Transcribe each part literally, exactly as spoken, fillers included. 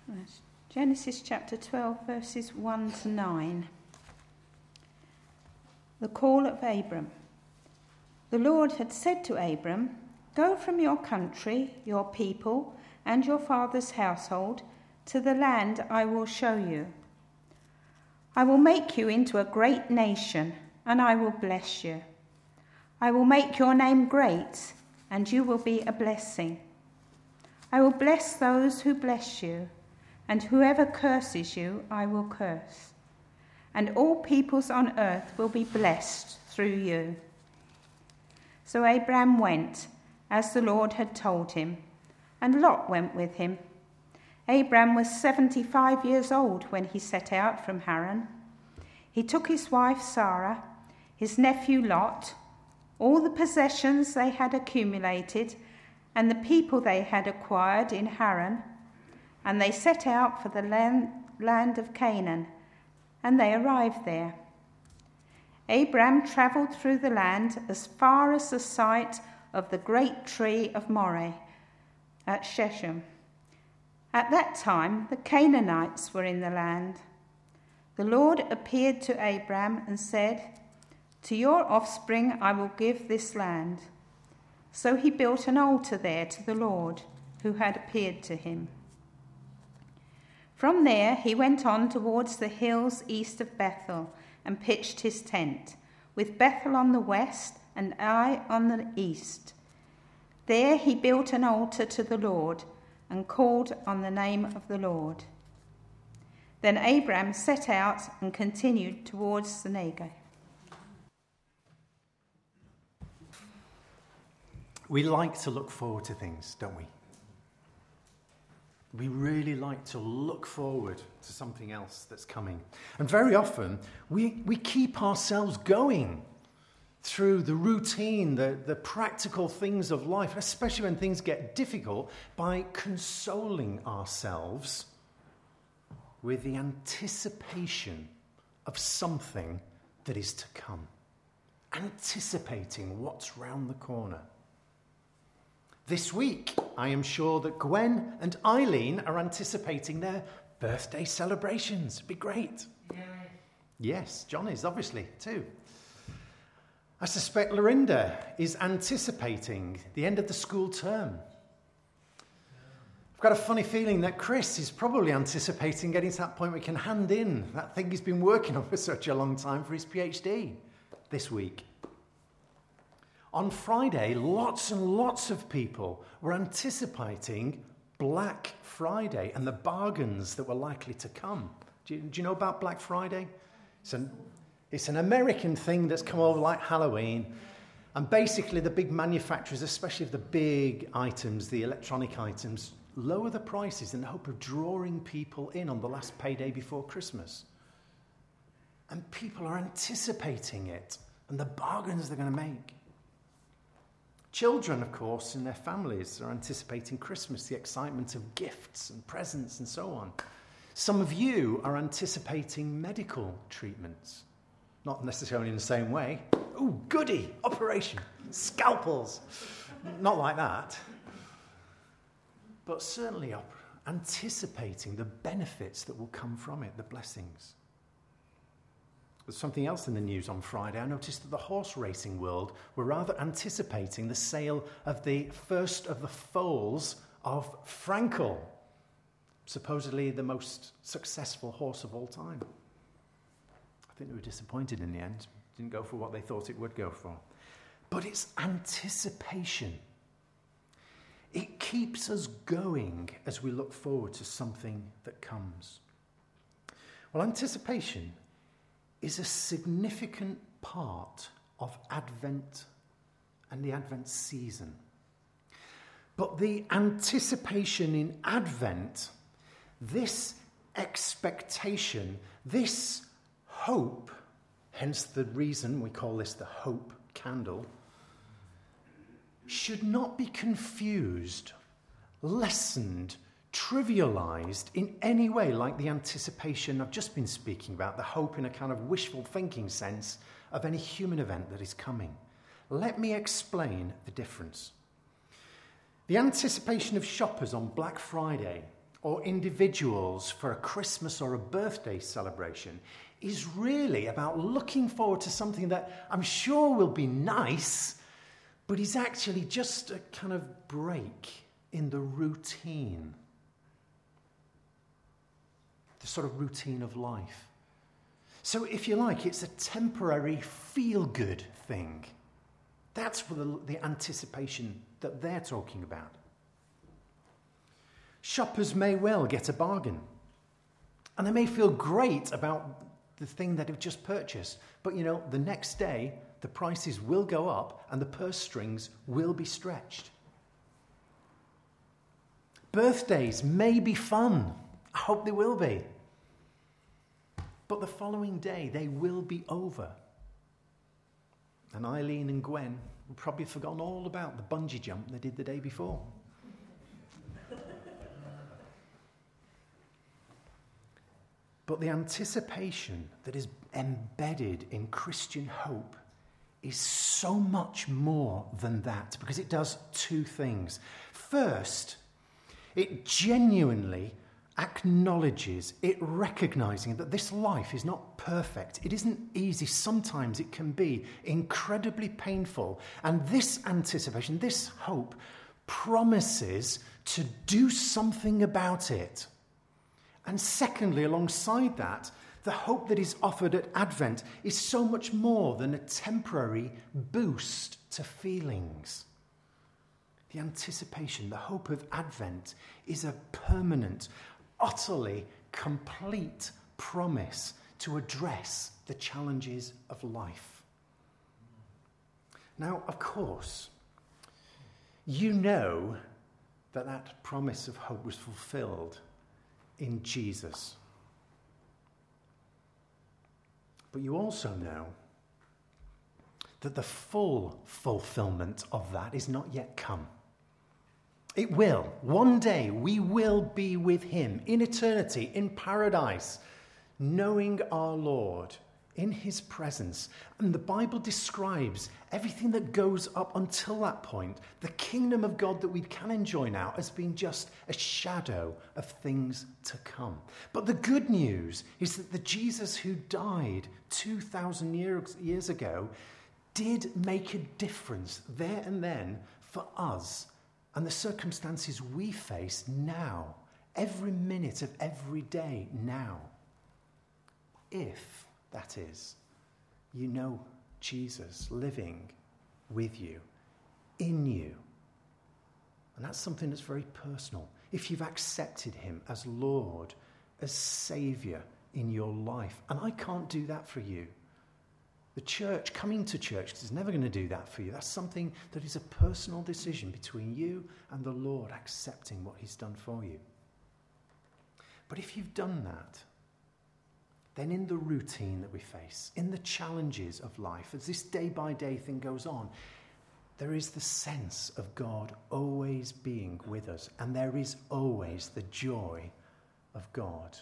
Genesis chapter twelve, verses one to nine. The call of Abram. The Lord had said to Abram, "Go from your country, your people, and your father's household to the land I will show you. I will make you into a great nation, and I will bless you. I will make your name great, and you will be a blessing. I will bless those who bless you, and whoever curses you I will curse. And all peoples on earth will be blessed through you." So Abram went, as the Lord had told him, and Lot went with him. Abram was seventy-five years old when he set out from Haran. He took his wife Sarah, his nephew Lot, all the possessions they had accumulated, and the people they had acquired in Haran, and they set out for the land, land of Canaan, and they arrived there. Abram travelled through the land as far as the site of the great tree of Moreh at Shechem. At that time, the Canaanites were in the land. The Lord appeared to Abram and said, "To your offspring I will give this land." So he built an altar there to the Lord, who had appeared to him. From there he went on towards the hills east of Bethel and pitched his tent, with Bethel on the west and Ai on the east. There he built an altar to the Lord and called on the name of the Lord. Then Abram set out and continued towards the Negev. We like to look forward to things, don't we? We really like to look forward to something else that's coming. And very often, we, we keep ourselves going through the routine, the, the practical things of life, especially when things get difficult, by consoling ourselves with the anticipation of something that is to come. Anticipating what's round the corner. This week, I am sure that Gwen and Eileen are anticipating their birthday celebrations. It'd be great. Yeah. Yes, John is, obviously, too. I suspect Lorinda is anticipating the end of the school term. I've got a funny feeling that Chris is probably anticipating getting to that point where he can hand in that thing he's been working on for such a long time for his PhD this week. On Friday, lots and lots of people were anticipating Black Friday and the bargains that were likely to come. Do you, do you know about Black Friday? It's an, it's an American thing that's come over like Halloween. And basically the big manufacturers, especially of the big items, the electronic items, lower the prices in the hope of drawing people in on the last payday before Christmas. And people are anticipating it and the bargains they're going to make. Children, of course, and their families are anticipating Christmas, the excitement of gifts and presents and so on. Some of you are anticipating medical treatments. Not necessarily in the same way. Ooh, goody, operation, scalpels. Not like that. But certainly anticipating the benefits that will come from it, the blessings. There's something else in the news on Friday. I noticed that the horse racing world were rather anticipating the sale of the first of the foals of Frankel, supposedly the most successful horse of all time. I think they were disappointed in the end. Didn't go for what they thought it would go for. But it's anticipation. It keeps us going as we look forward to something that comes. Well, anticipation is a significant part of Advent and the Advent season. But the anticipation in Advent, this expectation, this hope, hence the reason we call this the hope candle, should not be confused, lessened, trivialized in any way like the anticipation I've just been speaking about, the hope in a kind of wishful thinking sense of any human event that is coming. Let me explain the difference. The anticipation of shoppers on Black Friday or individuals for a Christmas or a birthday celebration is really about looking forward to something that I'm sure will be nice, but is actually just a kind of break in the routine, the sort of routine of life. So if you like, it's a temporary feel-good thing. That's for the, the anticipation that they're talking about. Shoppers may well get a bargain, and they may feel great about the thing that they've just purchased. But, you know, the next day, the prices will go up and the purse strings will be stretched. Birthdays may be fun. I hope they will be. But the following day, they will be over. And Eileen and Gwen will probably have forgotten all about the bungee jump they did the day before. But the anticipation that is embedded in Christian hope is so much more than that, because it does two things. First, it genuinely acknowledges, it recognizing that this life is not perfect. It isn't easy. Sometimes it can be incredibly painful. And this anticipation, this hope, promises to do something about it. And secondly, alongside that, the hope that is offered at Advent is so much more than a temporary boost to feelings. The anticipation, the hope of Advent is a permanent, utterly complete promise to address the challenges of life. Now, of course, you know that that promise of hope was fulfilled in Jesus. But you also know that the full fulfillment of that is not yet come. It will. One day we will be with him in eternity, in paradise, knowing our Lord in his presence. And the Bible describes everything that goes up until that point, the kingdom of God that we can enjoy now, as being just a shadow of things to come. But the good news is that the Jesus who died two thousand years, years ago did make a difference there and then for us and the circumstances we face now, every minute of every day now. If, that is, you know Jesus living with you, in you. And that's something that's very personal. If you've accepted him as Lord, as Saviour in your life. And I can't do that for you. The church, coming to church, is never going to do that for you. That's something that is a personal decision between you and the Lord, accepting what he's done for you. But if you've done that, then in the routine that we face, in the challenges of life, as this day-by-day thing goes on, there is the sense of God always being with us, and there is always the joy of God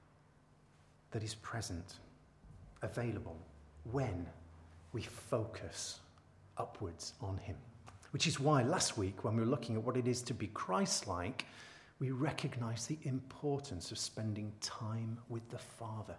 that is present, available, when we focus upwards on him. Which is why last week, when we were looking at what it is to be Christ-like, we recognize the importance of spending time with the Father.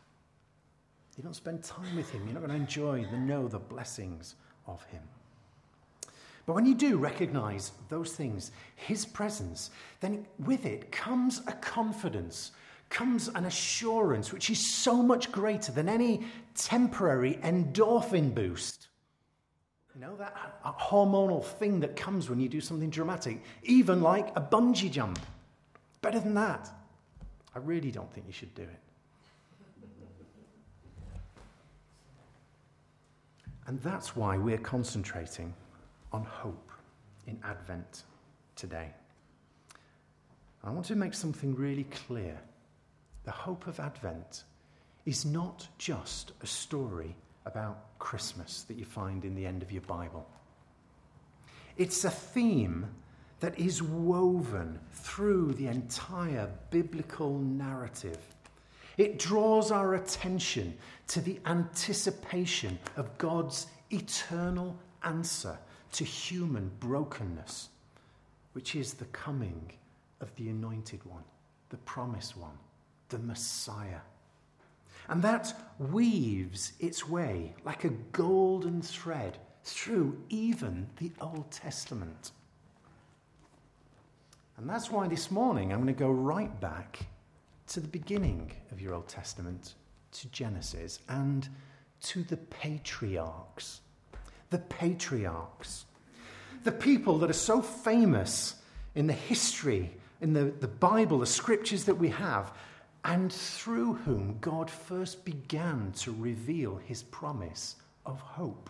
You don't spend time with him, you're not going to enjoy the know the blessings of him. But when you do recognize those things, his presence, then with it comes a confidence, comes an assurance which is so much greater than any temporary endorphin boost. You know, that hormonal thing that comes when you do something dramatic, even like a bungee jump. Better than that. I really don't think you should do it. And that's why we're concentrating on hope in Advent today. I want to make something really clear. The hope of Advent is not just a story about Christmas that you find in the end of your Bible. It's a theme that is woven through the entire biblical narrative. It draws our attention to the anticipation of God's eternal answer to human brokenness, which is the coming of the Anointed One. the promised one, the Messiah. And that weaves its way like a golden thread through even the Old Testament. And that's why this morning I'm going to go right back to the beginning of your Old Testament, to Genesis, and to the patriarchs. The patriarchs. The people that are so famous in the history, in the, the Bible, the scriptures that we have, and through whom God first began to reveal his promise of hope.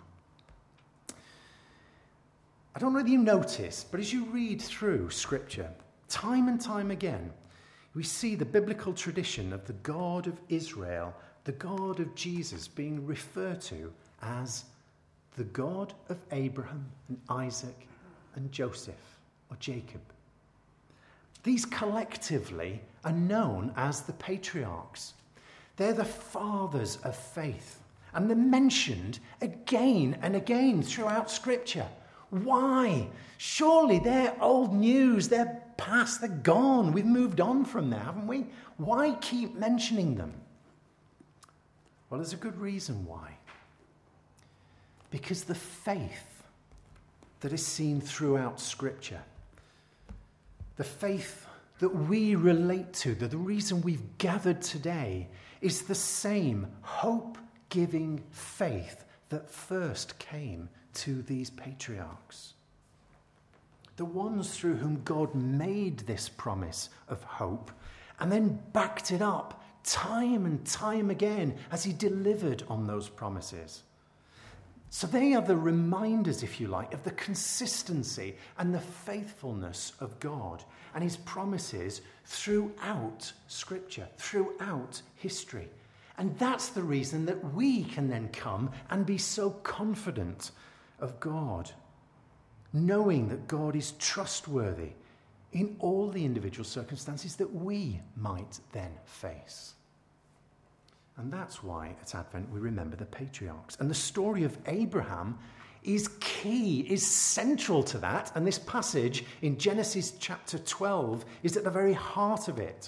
I don't know whether you notice, but as you read through Scripture, time and time again, we see the biblical tradition of the God of Israel, the God of Jesus, being referred to as the God of Abraham and Isaac and Joseph or Jacob. These collectively are known as the patriarchs. They're the fathers of faith, and they're mentioned again and again throughout Scripture. Why? Surely they're old news, they're past, they're gone. We've moved on from there, haven't we? Why keep mentioning them? Well, there's a good reason why. Because the faith that is seen throughout Scripture, the faith that we relate to, that the reason we've gathered today, is the same hope-giving faith that first came to these patriarchs. The ones through whom God made this promise of hope and then backed it up time and time again as he delivered on those promises. So they are the reminders, if you like, of the consistency and the faithfulness of God and his promises throughout Scripture, throughout history. And that's the reason that we can then come and be so confident of God, knowing that God is trustworthy in all the individual circumstances that we might then face. And that's why at Advent we remember the patriarchs. And the story of Abraham is key, is central to that. And this passage in Genesis chapter twelve is at the very heart of it.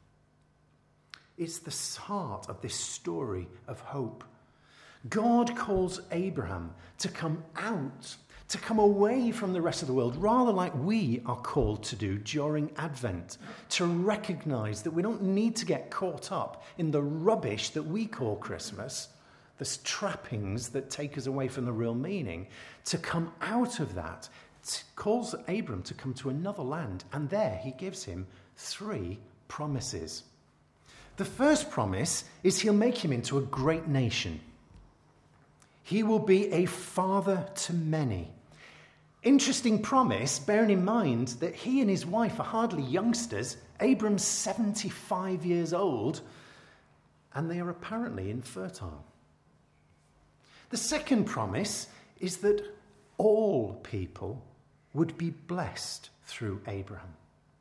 It's the heart of this story of hope. God calls Abraham to come out, to come away from the rest of the world, rather like we are called to do during Advent, to recognize that we don't need to get caught up in the rubbish that we call Christmas, the trappings that take us away from the real meaning, to come out of that. It calls Abram to come to another land, and there he gives him three promises. The first promise is he'll make him into a great nation. He will be a father to many. Interesting promise, bearing in mind that he and his wife are hardly youngsters. Abram's seventy-five years old, and they are apparently infertile. The second promise is that all people would be blessed through Abraham.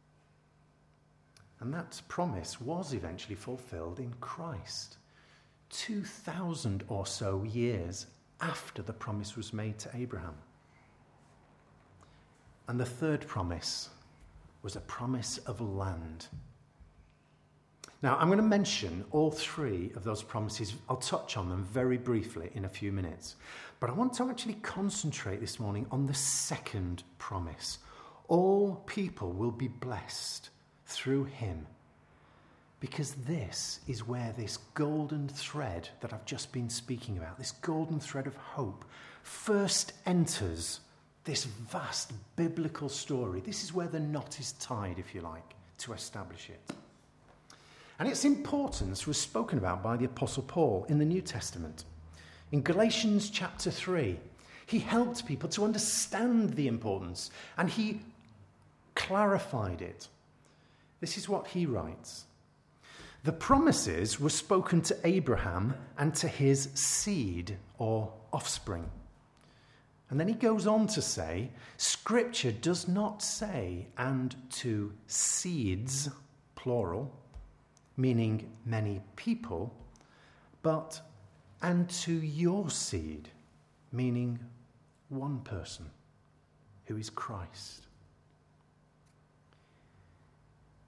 And that promise was eventually fulfilled in Christ, two thousand or so years after the promise was made to Abraham. And the third promise was a promise of land. Now, I'm going to mention all three of those promises. I'll touch on them very briefly in a few minutes. But I want to actually concentrate this morning on the second promise. All people will be blessed through him. Because this is where this golden thread that I've just been speaking about, this golden thread of hope, first enters this vast biblical story. This is where the knot is tied, if you like, to establish it. And its importance was spoken about by the Apostle Paul in the New Testament. In Galatians chapter three, he helped people to understand the importance, and he clarified it. This is what he writes. The promises were spoken to Abraham and to his seed or offspring. And then he goes on to say, Scripture does not say, and to seeds, plural, meaning many people, but and to your seed, meaning one person, who is Christ.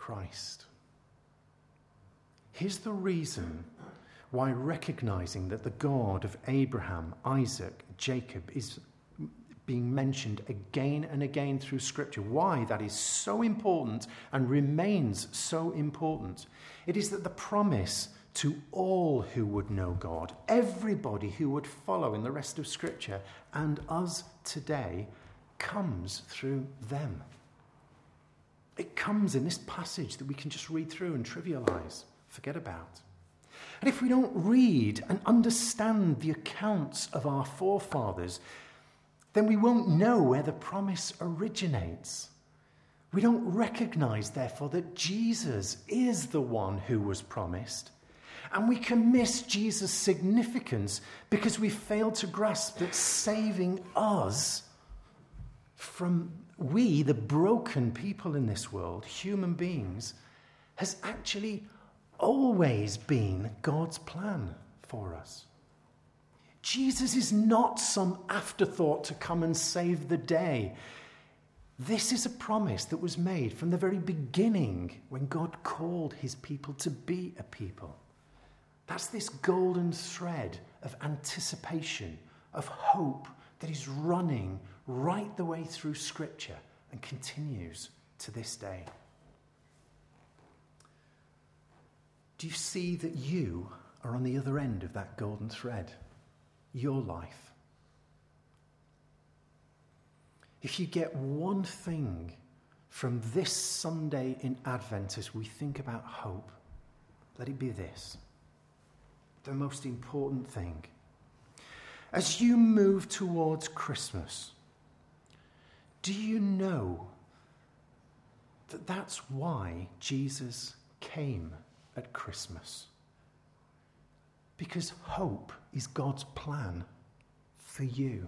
Christ. Here's the reason why recognizing that the God of Abraham, Isaac, Jacob is being mentioned again and again through Scripture, why that is so important and remains so important. It is that the promise to all who would know God, everybody who would follow in the rest of Scripture, and us today, comes through them. It comes in this passage that we can just read through and trivialize, forget about. And if we don't read and understand the accounts of our forefathers, then we won't know where the promise originates. We don't recognize, therefore, that Jesus is the one who was promised. And we can miss Jesus' significance because we fail to grasp that saving us from we, the broken people in this world, human beings, has actually always been God's plan for us. Jesus is not some afterthought to come and save the day. This is a promise that was made from the very beginning when God called his people to be a people. That's this golden thread of anticipation, of hope that is running right the way through Scripture and continues to this day. Do you see that you are on the other end of that golden thread? Your life. If you get one thing from this Sunday in Advent as we think about hope, let it be this. The most important thing. As you move towards Christmas, do you know that that's why Jesus came at Christmas? Because hope is God's plan for you.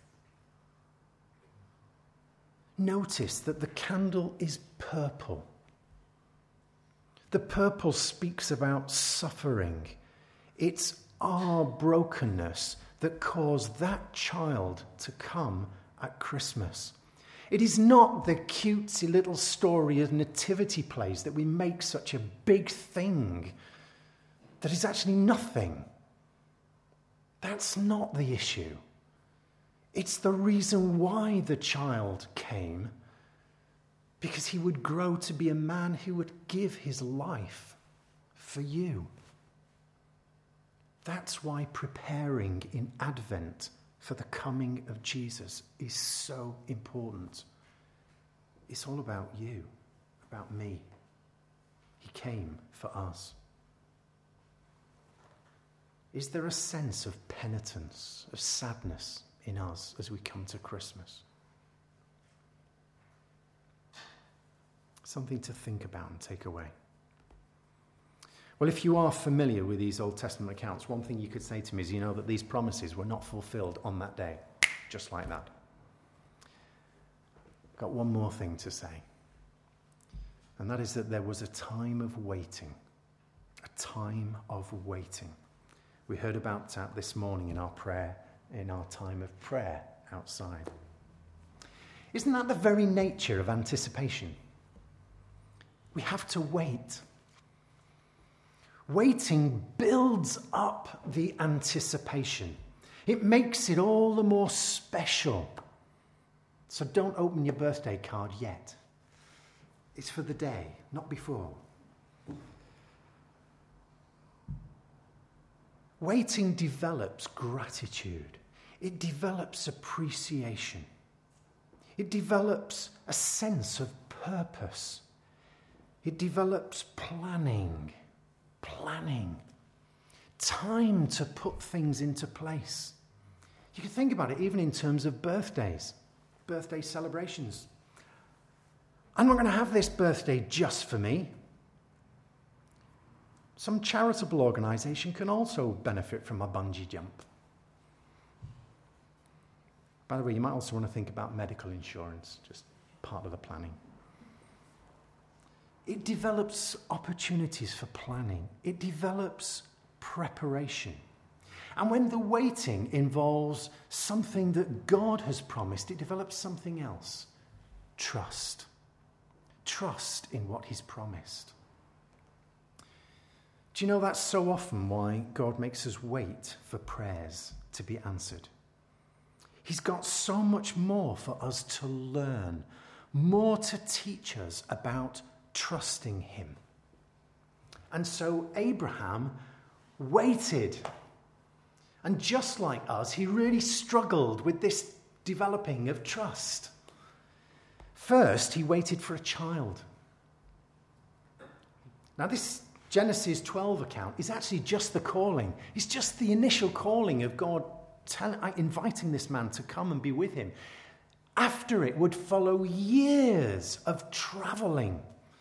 Notice that the candle is purple. The purple speaks about suffering. It's our brokenness that caused that child to come at Christmas. It is not the cutesy little story of nativity plays that we make such a big thing that is actually nothing. That's not the issue. It's the reason why the child came, because he would grow to be a man who would give his life for you. That's why preparing in Advent for the coming of Jesus is so important. It's all about you, about me. He came for us. Is there a sense of penitence, of sadness in us as we come to Christmas? Something to think about and take away. Well, if you are familiar with these Old Testament accounts, one thing you could say to me is, you know, that these promises were not fulfilled on that day, just like that. I've got one more thing to say, and that is that there was a time of waiting, a time of waiting. We heard about that this morning in our prayer, in our time of prayer outside. Isn't that the very nature of anticipation? We have to wait. Waiting builds up the anticipation. It makes it all the more special. So don't open your birthday card yet. It's for the day, not before. Waiting develops gratitude. It develops appreciation. It develops a sense of purpose. It develops planning. Planning. Time to put things into place. You can think about it even in terms of birthdays, birthday celebrations. I'm not going to have this birthday just for me. Some charitable organisation can also benefit from a bungee jump. By the way, you might also want to think about medical insurance, just part of the planning. It develops opportunities for planning. It develops preparation. And when the waiting involves something that God has promised, it develops something else. Trust. trust in what he's promised. Do you know that's so often why God makes us wait for prayers to be answered? He's got so much more for us to learn, more to teach us about trusting him. And so Abraham waited. And just like us, he really struggled with this developing of trust. First, he waited for a child. Now, this Genesis twelve account is actually just the calling. It's just the initial calling of God tell, inviting this man to come and be with him. After it would follow years of traveling,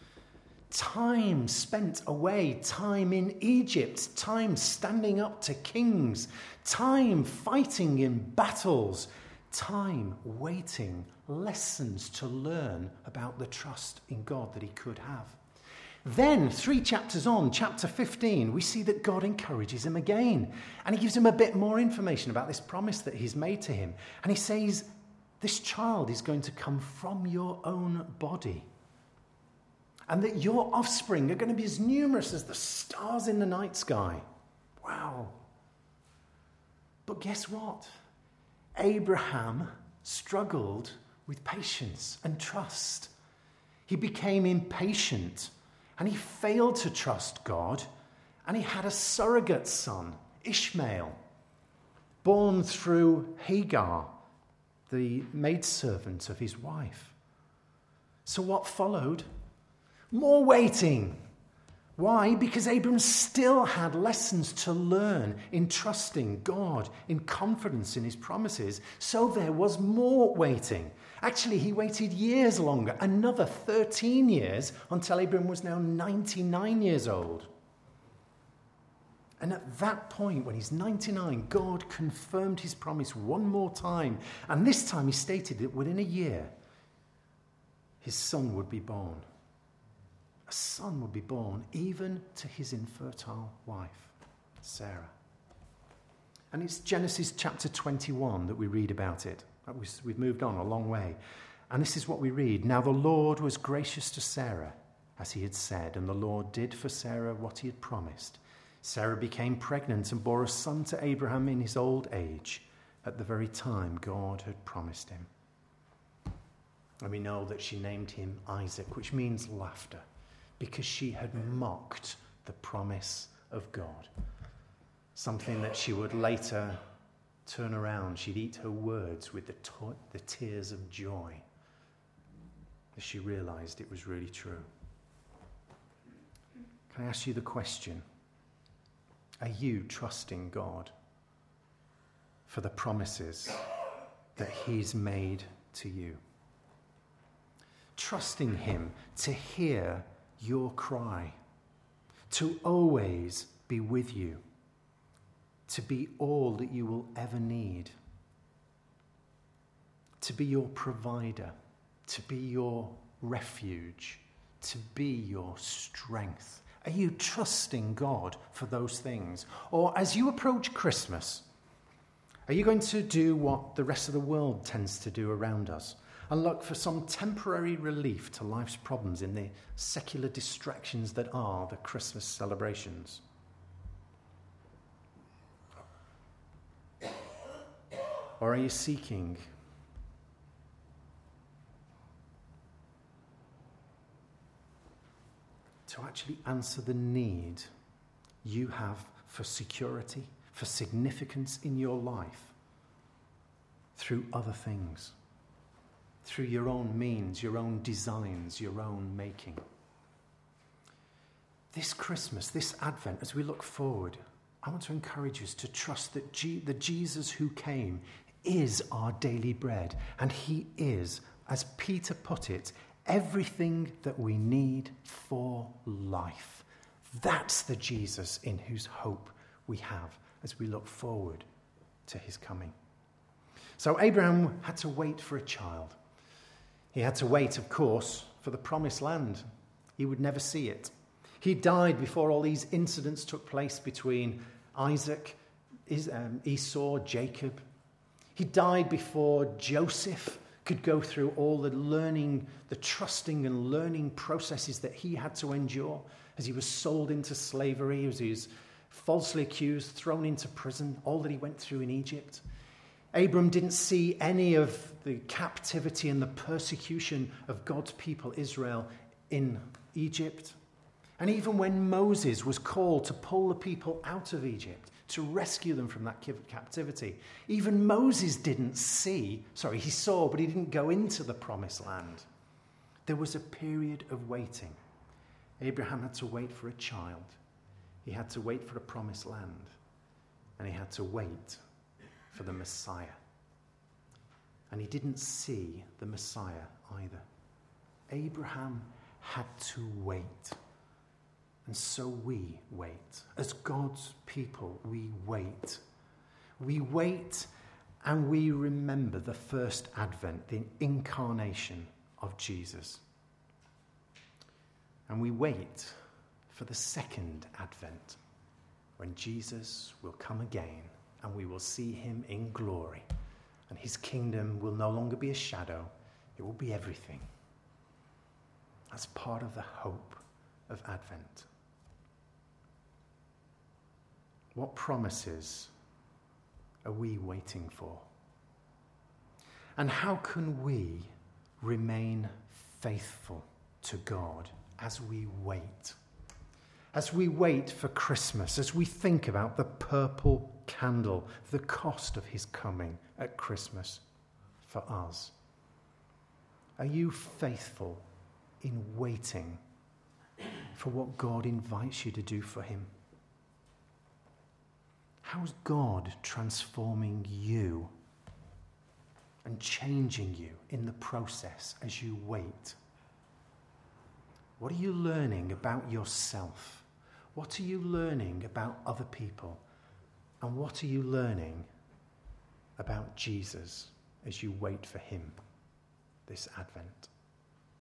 time spent away, time in Egypt, time standing up to kings, time fighting in battles, time waiting, lessons to learn about the trust in God that he could have. Then, three chapters on, chapter fifteen, we see that God encourages him again. And he gives him a bit more information about this promise that he's made to him. And he says, this child is going to come from your own body. And that your offspring are going to be as numerous as the stars in the night sky. Wow. But guess what? Abraham struggled with patience and trust. He became impatient. And he failed to trust God, and he had a surrogate son, Ishmael, born through Hagar, the maidservant of his wife. So what followed? More waiting. Why? Because Abram still had lessons to learn in trusting God, in confidence in his promises. So there was more waiting. Actually, he waited years longer, another thirteen years, until Abram was now ninety-nine years old. And at that point, when he's ninety-nine, God confirmed his promise one more time. And this time he stated that within a year, his son would be born. A son would be born even to his infertile wife, Sarah. And it's Genesis chapter twenty-one that we read about it. We've moved on a long way. And this is what we read. Now the Lord was gracious to Sarah, as he had said, and the Lord did for Sarah what he had promised. Sarah became pregnant and bore a son to Abraham in his old age, at the very time God had promised him. And we know that she named him Isaac, which means laughter, because she had mocked the promise of God. Something that she would later turn around. She'd eat her words with the, to- the tears of joy as she realized it was really true. Can I ask you the question? Are you trusting God for the promises that he's made to you? Trusting him to hear your cry, to always be with you, to be all that you will ever need, to be your provider, to be your refuge, to be your strength. Are you trusting God for those things? Or as you approach Christmas, are you going to do what the rest of the world tends to do around us and look for some temporary relief to life's problems in the secular distractions that are the Christmas celebrations? Or are you seeking to actually answer the need you have for security, for significance in your life through other things, through your own means, your own designs, your own making? This Christmas, this Advent, as we look forward, I want to encourage us to trust that G- the Jesus who came is our daily bread, and he is, as Peter put it, everything that we need for life. That's the Jesus in whose hope we have as we look forward to his coming. So Abraham had to wait for a child. He had to wait, of course, for the promised land. He would never see it. He died before all these incidents took place between Isaac, Esau, Jacob. He died before Joseph could go through all the learning, the trusting and learning processes that he had to endure as he was sold into slavery, as he was falsely accused, thrown into prison, all that he went through in Egypt. Abram didn't see any of the captivity and the persecution of God's people, Israel, in Egypt. And even when Moses was called to pull the people out of Egypt, to rescue them from that captivity, even Moses didn't see, sorry, he saw, but he didn't go into the promised land. There was a period of waiting. Abraham had to wait for a child. He had to wait for a promised land. And he had to wait for the Messiah. And he didn't see the Messiah either. Abraham had to wait. And so we wait. As God's people, we wait. We wait and we remember the first advent, the incarnation of Jesus. And we wait for the second advent, when Jesus will come again and we will see him in glory. And his kingdom will no longer be a shadow, it will be everything. That's part of the hope of Advent. What promises are we waiting for? And how can we remain faithful to God as we wait? As we wait for Christmas, as we think about the purple candle, the cost of his coming at Christmas for us. Are you faithful in waiting for what God invites you to do for him? How's God transforming you and changing you in the process as you wait? What are you learning about yourself? What are you learning about other people? And what are you learning about Jesus as you wait for him this Advent?